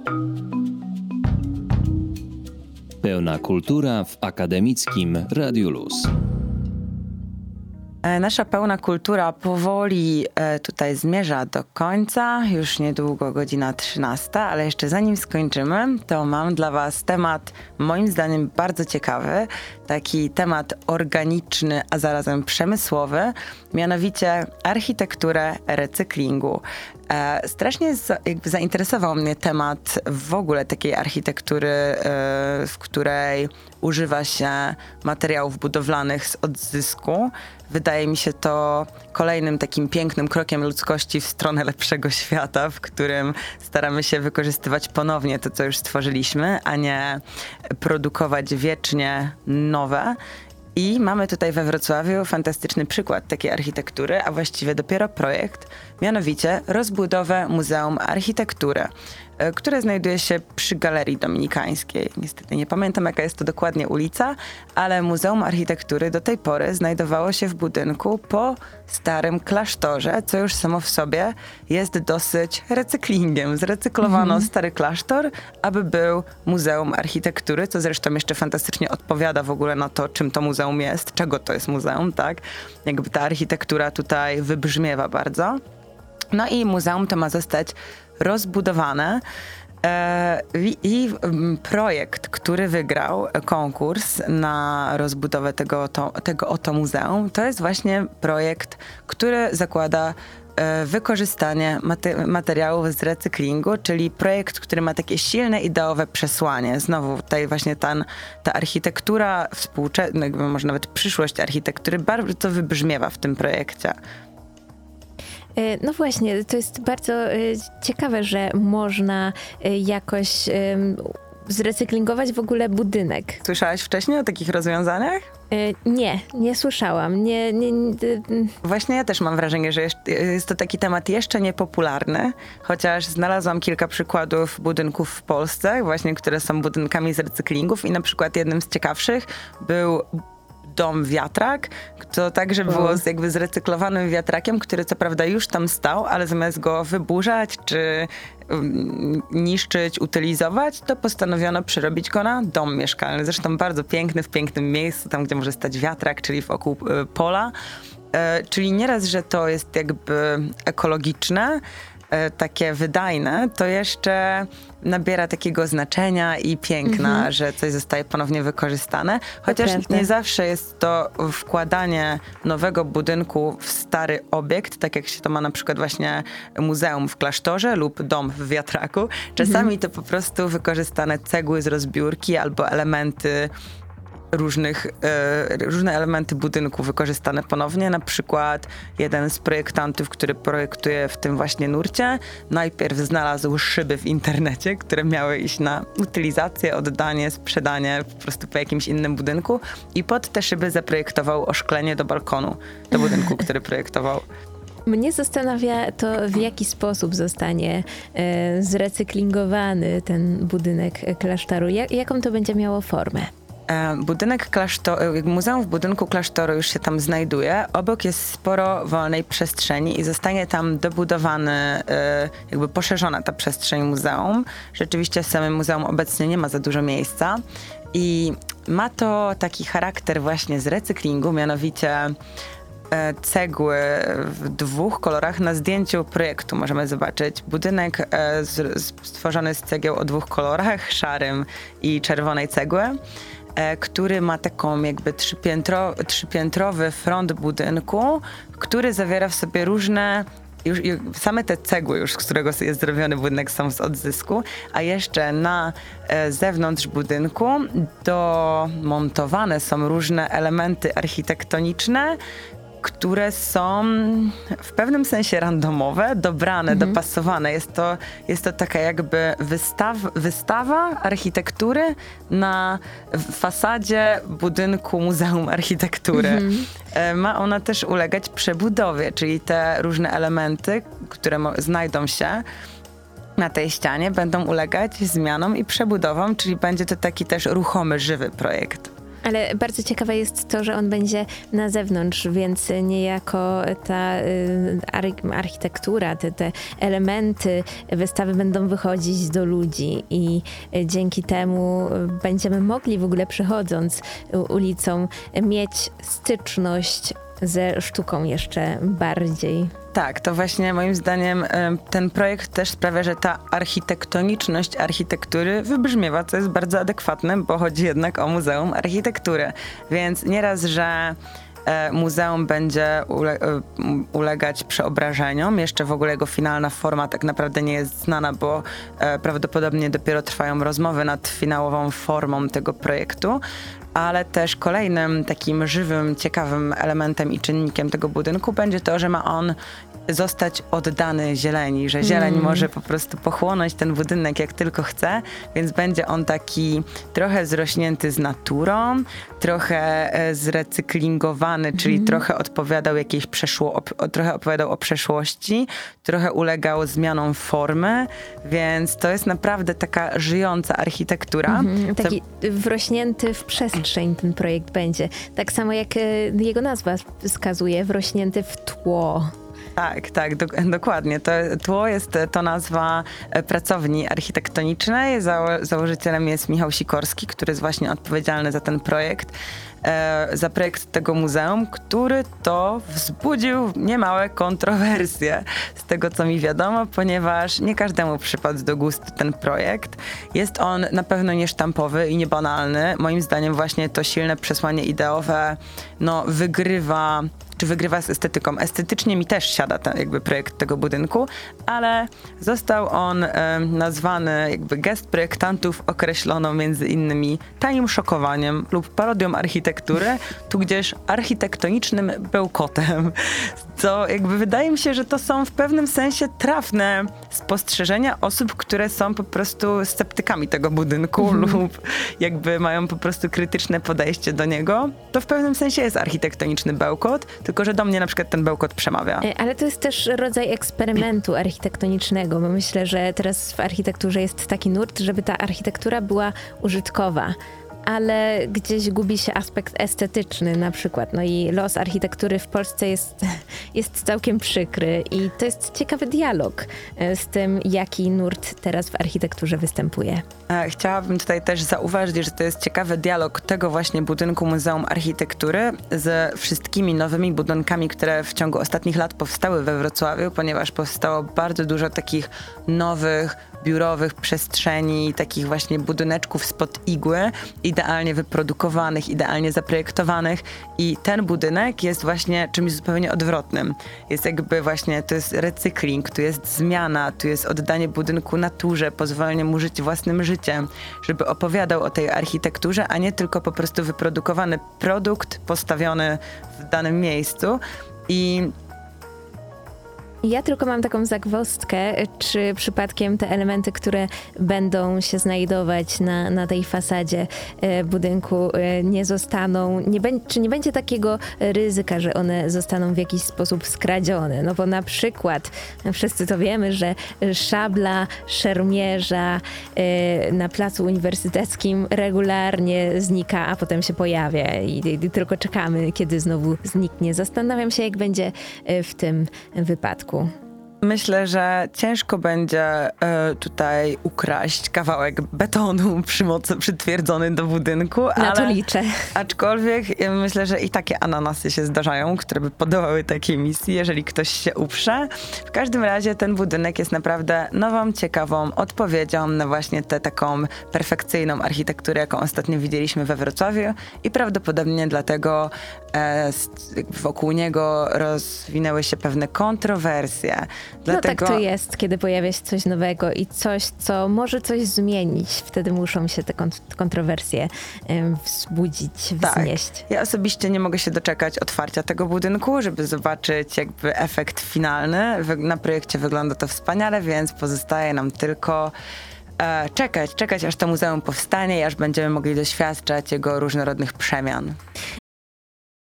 Pełna kultura w akademickim Radiu Luz. Nasza pełna kultura powoli tutaj zmierza do końca. Już niedługo godzina 13, ale jeszcze zanim skończymy, to mam dla was temat moim zdaniem bardzo ciekawy. Taki temat organiczny, a zarazem przemysłowy, mianowicie architekturę recyklingu. Strasznie jakby zainteresował mnie temat w ogóle takiej architektury, w której używa się materiałów budowlanych z odzysku. Wydaje mi się to kolejnym takim pięknym krokiem ludzkości w stronę lepszego świata, w którym staramy się wykorzystywać ponownie to, co już stworzyliśmy, a nie produkować wiecznie nowe. I mamy tutaj we Wrocławiu fantastyczny przykład takiej architektury, a właściwie dopiero projekt, mianowicie rozbudowę Muzeum Architektury, które znajduje się przy Galerii Dominikańskiej. Niestety nie pamiętam, jaka jest to dokładnie ulica, ale Muzeum Architektury do tej pory znajdowało się w budynku po starym klasztorze, co już samo w sobie jest dosyć recyklingiem. Zrecyklowano stary klasztor, aby był Muzeum Architektury, co zresztą jeszcze fantastycznie odpowiada w ogóle na to, czym to muzeum jest, czego to jest muzeum, tak? Jakby ta architektura tutaj wybrzmiewa bardzo. No i muzeum to ma zostać rozbudowane i projekt, który wygrał konkurs na rozbudowę tego oto muzeum, to jest właśnie projekt, który zakłada wykorzystanie materiałów z recyklingu, czyli projekt, który ma takie silne ideowe przesłanie. Znowu tutaj właśnie ta architektura współczesna, może nawet przyszłość architektury bardzo wybrzmiewa w tym projekcie. No właśnie, to jest bardzo ciekawe, że można jakoś zrecyklingować w ogóle budynek. Słyszałaś wcześniej o takich rozwiązaniach? Nie słyszałam. Właśnie ja też mam wrażenie, że jest to taki temat jeszcze niepopularny, chociaż znalazłam kilka przykładów budynków w Polsce, właśnie które są budynkami z recyklingów i na przykład jednym z ciekawszych był dom wiatrak, to także było jakby zrecyklowanym wiatrakiem, który co prawda już tam stał, ale zamiast go wyburzać czy niszczyć, utylizować, to postanowiono przerobić go na dom mieszkalny. Zresztą bardzo piękny, w pięknym miejscu, tam gdzie może stać wiatrak, czyli wokół pola. Czyli nieraz, że to jest jakby ekologiczne, takie wydajne, to jeszcze nabiera takiego znaczenia i piękna, że coś zostaje ponownie wykorzystane. Chociaż nie zawsze jest to wkładanie nowego budynku w stary obiekt, tak jak się to ma na przykład właśnie muzeum w klasztorze lub dom w wiatraku. Czasami to po prostu wykorzystane cegły z rozbiórki albo elementy różne elementy budynku wykorzystane ponownie. Na przykład jeden z projektantów, który projektuje w tym właśnie nurcie, najpierw znalazł szyby w internecie, które miały iść na utylizację, oddanie, sprzedanie po prostu po jakimś innym budynku i pod te szyby zaprojektował oszklenie do balkonu, do budynku, który projektował. Mnie zastanawia to, w jaki sposób zostanie zrecyklingowany ten budynek klasztoru. Jaką to będzie miało formę? Budynek muzeum w budynku klasztoru już się tam znajduje. Obok jest sporo wolnej przestrzeni i zostanie tam dobudowany, jakby poszerzona ta przestrzeń muzeum. Rzeczywiście w samym muzeum obecnie nie ma za dużo miejsca i ma to taki charakter właśnie z recyklingu, mianowicie cegły w dwóch kolorach. Na zdjęciu projektu możemy zobaczyć budynek stworzony z cegieł o dwóch kolorach, szarym i czerwonej cegły, który ma taką jakby trzypiętrowy front budynku, który zawiera w sobie różne, już same te cegły już, z którego jest zrobiony budynek, są z odzysku, a jeszcze na zewnątrz budynku domontowane są różne elementy architektoniczne, które są w pewnym sensie randomowe, dobrane, dopasowane. Jest to taka jakby wystawa architektury na fasadzie budynku Muzeum Architektury. Ma ona też ulegać przebudowie, czyli te różne elementy, które znajdą się na tej ścianie, będą ulegać zmianom i przebudowom, czyli będzie to taki też ruchomy, żywy projekt. Ale bardzo ciekawe jest to, że on będzie na zewnątrz, więc niejako ta architektura, te elementy wystawy będą wychodzić do ludzi i dzięki temu będziemy mogli w ogóle przechodząc ulicą mieć styczność ze sztuką jeszcze bardziej. Tak, to właśnie moim zdaniem ten projekt też sprawia, że ta architektoniczność architektury wybrzmiewa, co jest bardzo adekwatne, bo chodzi jednak o Muzeum Architektury. Więc nieraz, że muzeum będzie ulegać przeobrażeniom. Jeszcze w ogóle jego finalna forma tak naprawdę nie jest znana, bo prawdopodobnie dopiero trwają rozmowy nad finałową formą tego projektu. Ale też kolejnym takim żywym, ciekawym elementem i czynnikiem tego budynku będzie to, że ma on zostać oddany zieleni, że zieleń może po prostu pochłonąć ten budynek jak tylko chce, więc będzie on taki trochę zrośnięty z naturą, trochę zrecyklingowany, czyli trochę odpowiadał trochę opowiadał o przeszłości, trochę ulegał zmianom formy, więc to jest naprawdę taka żyjąca architektura. Taki wrośnięty w przestrzeń ten projekt będzie. Tak samo jak jego nazwa wskazuje, wrośnięty w tło. Tak, dokładnie. Tło jest to nazwa pracowni architektonicznej. Założycielem jest Michał Sikorski, który jest właśnie odpowiedzialny za ten projekt, za projekt tego muzeum, który to wzbudził niemałe kontrowersje, z tego co mi wiadomo, ponieważ nie każdemu przypadł do gustu ten projekt. Jest on na pewno niesztampowy i niebanalny. Moim zdaniem właśnie to silne przesłanie ideowe wygrywa z estetyką. Estetycznie mi też siada ten jakby projekt tego budynku, ale został on nazwany, jakby gest projektantów określono między innymi tanim szokowaniem lub parodią architektury, tudzież architektonicznym bełkotem. Co jakby wydaje mi się, że to są w pewnym sensie trafne spostrzeżenia osób, które są po prostu sceptykami tego budynku lub jakby mają po prostu krytyczne podejście do niego. To w pewnym sensie jest architektoniczny bełkot, tylko że do mnie na przykład ten bełkot przemawia. Ale to jest też rodzaj eksperymentu architektonicznego, bo myślę, że teraz w architekturze jest taki nurt, żeby ta architektura była użytkowa. Ale gdzieś gubi się aspekt estetyczny na przykład. No i los architektury w Polsce jest całkiem przykry i to jest ciekawy dialog z tym, jaki nurt teraz w architekturze występuje. Chciałabym tutaj też zauważyć, że to jest ciekawy dialog tego właśnie budynku Muzeum Architektury z wszystkimi nowymi budynkami, które w ciągu ostatnich lat powstały we Wrocławiu, ponieważ powstało bardzo dużo takich nowych, biurowych przestrzeni, takich właśnie budyneczków spod igły, idealnie wyprodukowanych, idealnie zaprojektowanych i ten budynek jest właśnie czymś zupełnie odwrotnym. Jest jakby właśnie, to jest recykling, tu jest zmiana, tu jest oddanie budynku naturze, pozwolenie mu żyć własnym życiem, żeby opowiadał o tej architekturze, a nie tylko po prostu wyprodukowany produkt postawiony w danym miejscu. Ja tylko mam taką zagwozdkę, czy przypadkiem te elementy, które będą się znajdować na tej fasadzie budynku nie zostaną, czy nie będzie takiego ryzyka, że one zostaną w jakiś sposób skradzione? No bo na przykład, wszyscy to wiemy, że szabla szermierza na Placu Uniwersyteckim regularnie znika, a potem się pojawia i tylko czekamy, kiedy znowu zniknie. Zastanawiam się, jak będzie w tym wypadku. Myślę, że ciężko będzie tutaj ukraść kawałek betonu przytwierdzony do budynku. Na to liczę. Aczkolwiek myślę, że i takie ananasy się zdarzają, które by podołały takiej misji, jeżeli ktoś się uprze. W każdym razie ten budynek jest naprawdę nową, ciekawą odpowiedzią na właśnie tę taką perfekcyjną architekturę, jaką ostatnio widzieliśmy we Wrocławiu i prawdopodobnie dlatego wokół niego rozwinęły się pewne kontrowersje. Dlatego... No tak to jest, kiedy pojawia się coś nowego i coś, co może coś zmienić. Wtedy muszą się te kontrowersje wzbudzić, wznieść. Tak. Ja osobiście nie mogę się doczekać otwarcia tego budynku, żeby zobaczyć jakby efekt finalny. Na projekcie wygląda to wspaniale, więc pozostaje nam tylko czekać, aż to muzeum powstanie i aż będziemy mogli doświadczać jego różnorodnych przemian.